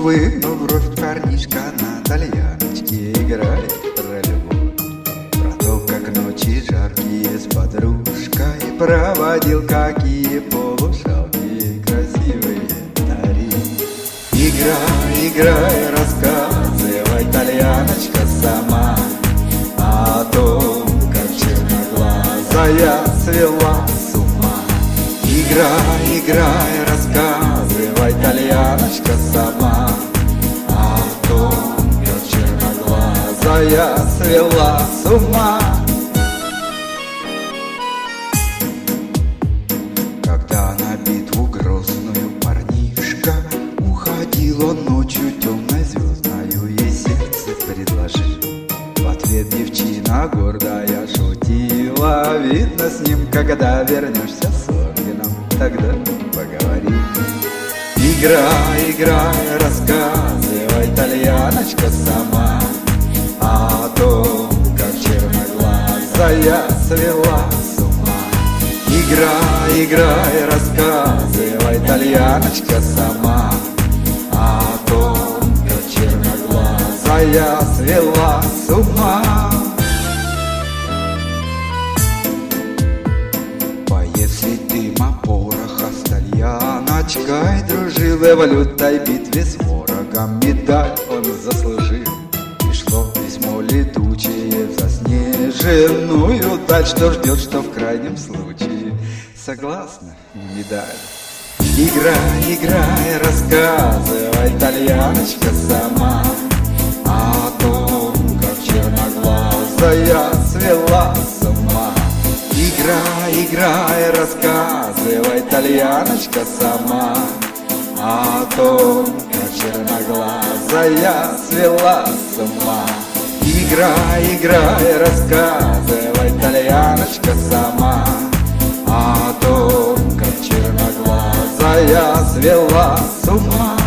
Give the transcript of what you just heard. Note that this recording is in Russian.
вынув бровь, парнишка на тальяночке играет про любовь, про то, как ночи жаркие с подружкой проводил, какие полушалки красивые дарил. Играй, играй, рассказывай, тальяночка, сама о том, как черноглазая свела с ума. Играй, играй, рассказывай, тальяночка, сама о том, как черноглазая свела с ума. Когда на битву грозную парнишка уходил, он ночью темной звездною ей сердце предложил. В ответ девчина гордая шутила: видно, с ним, когда вернешься с орденом, тогда поговорим. Играй, играй, рассказывай, тальяночка, сама о том, как черноглазая свела с ума. Играй, играй, рассказывай, тальяночка, сама о том, как черноглазая свела с ума. Если дыма пороха с тальяночкой дружил, и в лютой битве с ворогом медаль он заслужил. Пришло письмо летучее в заснеженную даль, что ждет, что в крайнем случае согласна медаль. Играй, играй, рассказывай, тальяночка, сама о том, как черноглазая свела с ума. Играй, играй, рассказывай, тальяночка, сама о том, как черноглазая свела с ума. Играй, играй, рассказывай, тальяночка, сама о том, как черноглазая свела с ума.